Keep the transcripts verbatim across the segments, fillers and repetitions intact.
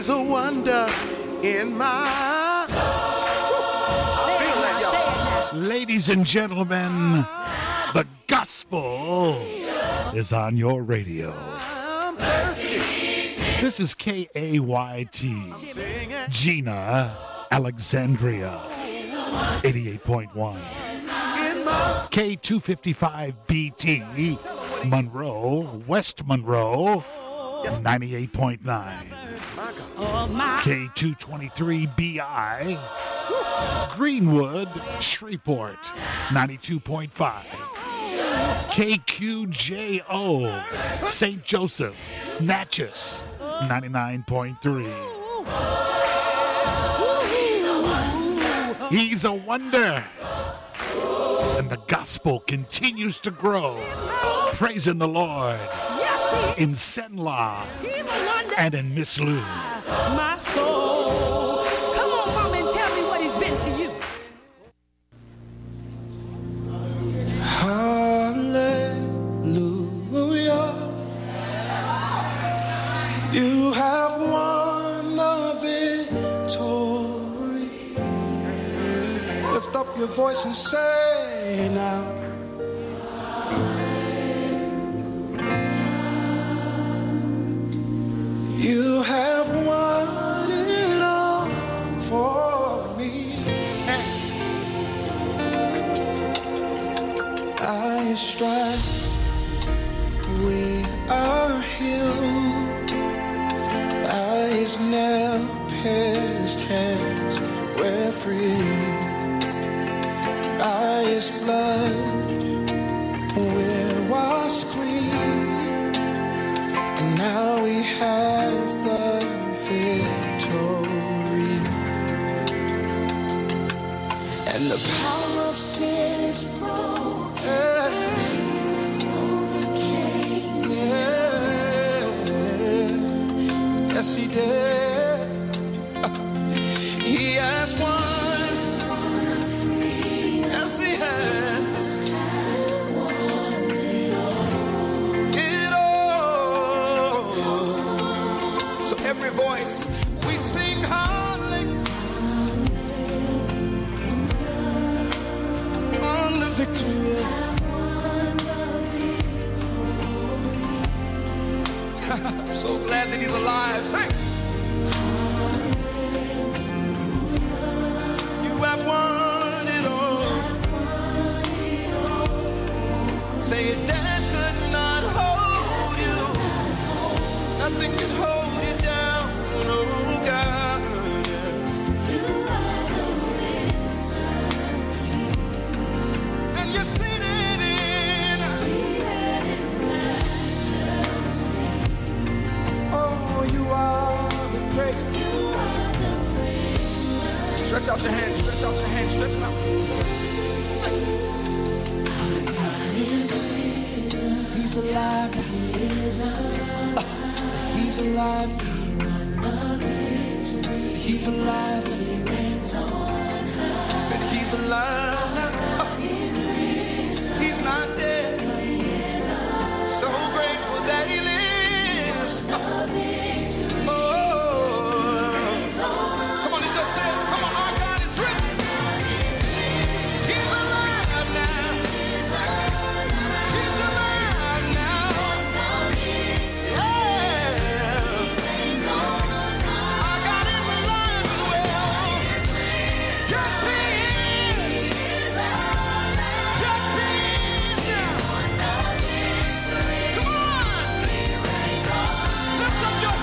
a wonder in my soul. I feel that, y'all. Ladies and gentlemen, the gospel is on your radio. I'm thirsty. This is K A Y T, Gina, Alexandria, eighty-eight point one. K two fifty-five B T, Monroe, West Monroe, ninety-eight point nine. K two twenty-three B I, Greenwood, Shreveport, ninety-two point five. K Q J O, Saint Joseph, Natchez, ninety-nine point three. He's a wonder. And the gospel continues to grow. Praising the Lord in Senla and in Miss Lou. My soul. Come on, mama, and tell me what he's been to you. Hallelujah. You have won the victory. Lift up your voice and say now. You have won it all for me. By His stripes we are healed. By His nail-pierced hands we're free. By His blood we're washed clean. And now we have the victory. And the power of sin is broken. Jesus overcame. Yeah. Yes, He did. He has won. Yes, He has. So every voice we sing hallelujah on the victory. I'm so glad that He's alive. Sing. You have won it all. Say it, death could not hold you. Nothing can hold you down, oh God. You are the risen King, and you're seated in, seated in majesty. Oh, you are the great. You are the risen. Stretch out your hands. Stretch out your hands. Stretch them out. Our God is risen. He's alive. He is alive. He's alive. He won the victory. Said He's alive. He reigns on high. Said He's alive now. He's risen. He's not dead. He is alive. So grateful that He lives. The victory. Oh. Come on, it just says, come on, our God is risen. He's alive now. He's alive now. Lift up your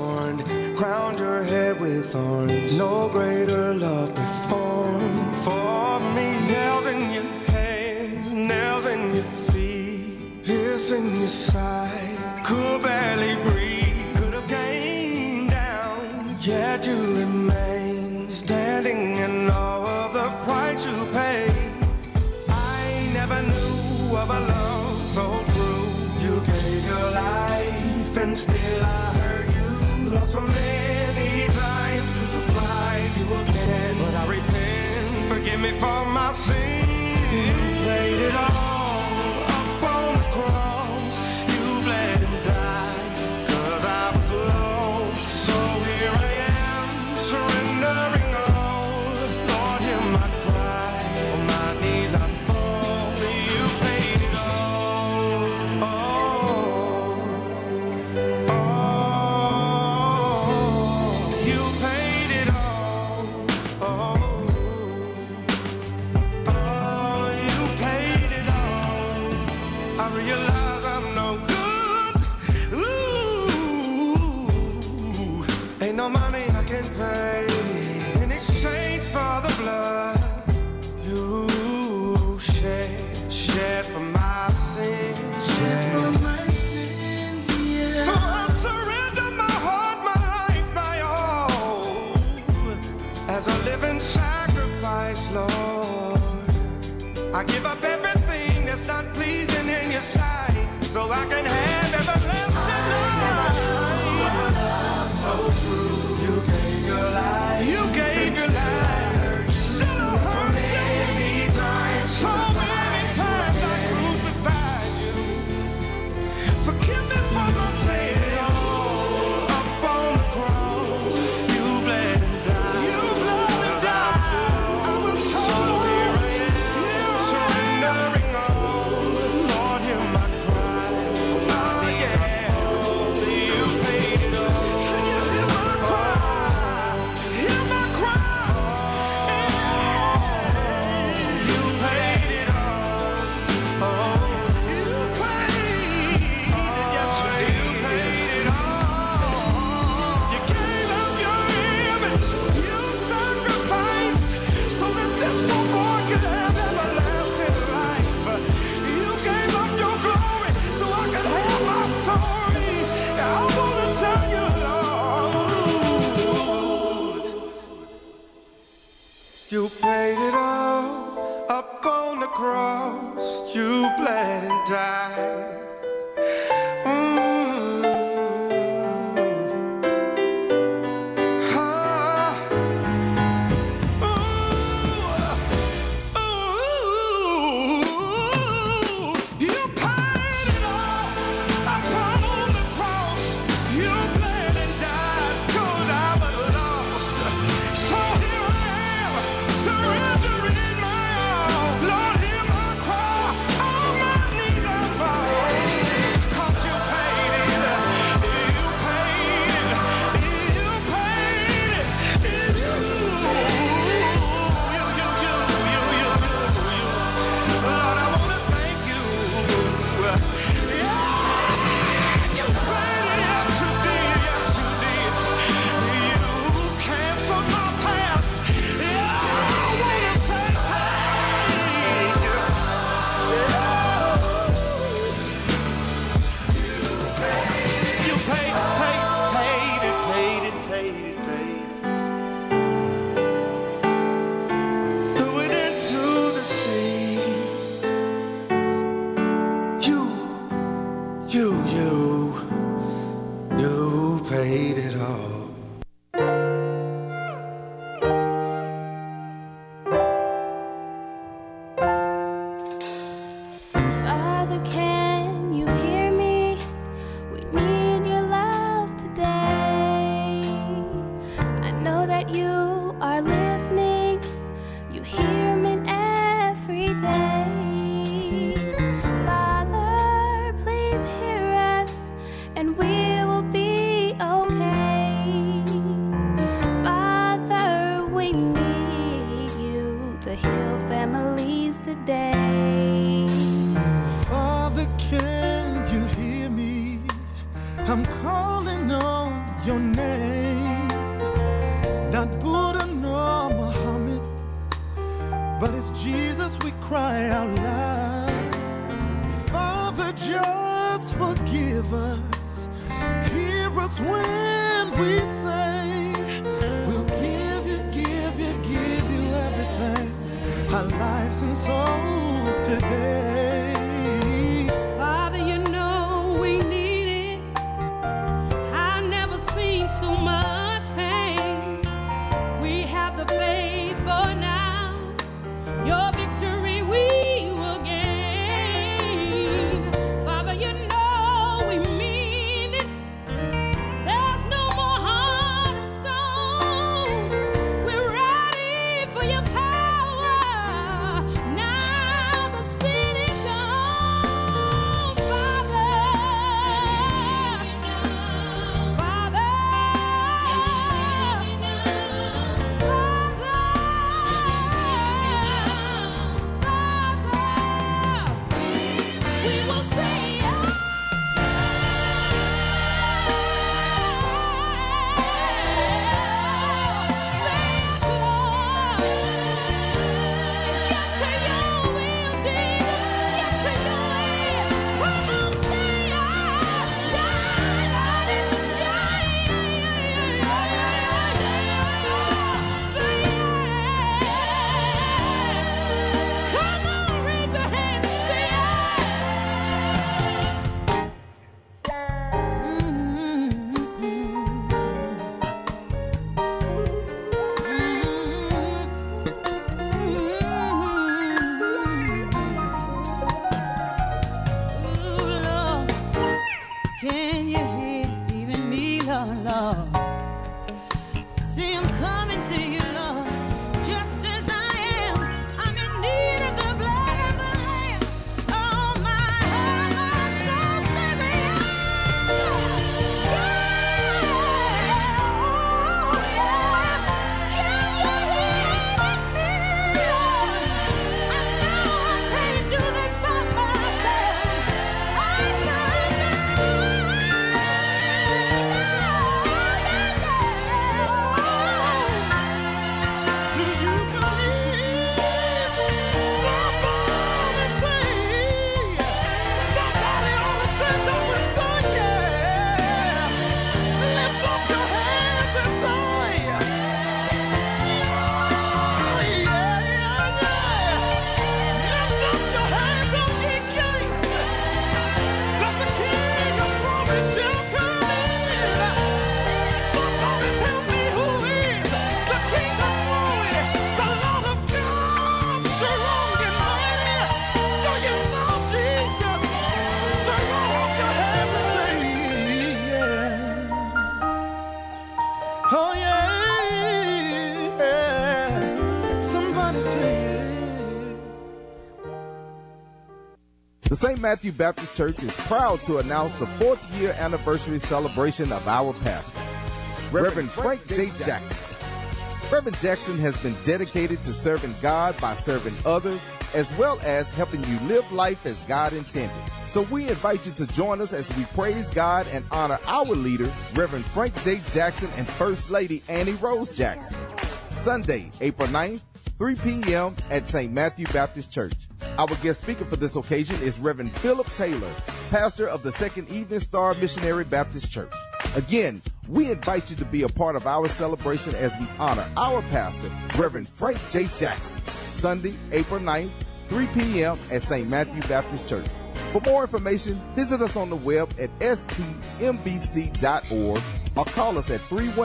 adorned, crowned your head with thorns. No greater love performed for me. Nails in your hands, nails in your feet, piercing your side. Could barely breathe, could have came down, yet you remain standing in all of the price you paid. I never knew of a love so true. You gave your life and still I hurt you. Lost so many times, crucified you again. But I repent, forgive me for my sin. You paid it all up on the cross. You bled and died, cause I was lost. So here I am, surrendering all. Lord, hear my cry, on my knees I fall. You paid it all. Oh, oh, you paid it all. Oh, oh, you paid it all. I realize I'm no good. Ooh, ain't no money I can pay in exchange for the blood you shed, shed for my sins. Shed for my sins, yeah. So I surrender my heart, my life, my all, as a living sacrifice, Lord. I give up everything that's not pleasing in your sight, so I can have everlasting life. So true, you gave your life. name, not Buddha nor Muhammad, but it's Jesus we cry out loud. Father, just forgive us. Hear us when we say, we'll give you, give you, give you everything, our lives and souls today. Father, you know we need it. I've never seen so much pain. We have the faith for now. Your victory we will gain. Father, you know we mean it. There's no more heart of stone. We're ready for your power. Now the sin is gone. Father, Father, we will say yes. Say yes, Lord. Yes to your will, Jesus. Yes to your way. Come on, say yes. Yeah, yeah, yeah, yeah, yeah. Say yes. Come on, raise your hand and say yes. Ooh, Lord, can you hear even me, Lord, Lord? See, I'm coming to you, Lord, just as I am. I'm in need of the blood of the Lamb. Oh, my heart, my soul says yes. Yeah. Oh, yeah. Can you hear me, Lord? I know I can't do this by myself. I know, Do you believe? Somebody say, somebody ought to say, don't we say yeah? Lift up your hands and say, yeah, yeah, yeah, yeah. Lift up your hands, O ye gates, 'cause the King of glory shall come in. Somebody tell me who is the King of glory, the Lord of God, strong and mighty. Do you know Jesus? Throw up your hands and say, yeah. Oh, yeah. Somebody say, yeah. The Saint Matthew Baptist Church is proud to announce the fourth year anniversary celebration of our pastor, Reverend Frank J. Jackson. Reverend Jackson has been dedicated to serving God by serving others, as well as helping you live life as God intended. So we invite you to join us as we praise God and honor our leader, Reverend Frank J. Jackson and First Lady Annie Rose Jackson. Sunday, April ninth, three p.m. at Saint Matthew Baptist Church. Our guest speaker for this occasion is Reverend Philip Taylor, pastor of the Second Evening Star Missionary Baptist Church. Again, we invite you to be a part of our celebration as we honor our pastor, Reverend Frank J. Jackson. Sunday, April ninth, three p.m. at Saint Matthew Baptist Church. For more information, visit us on the web at s t m b c dot org or call us at three one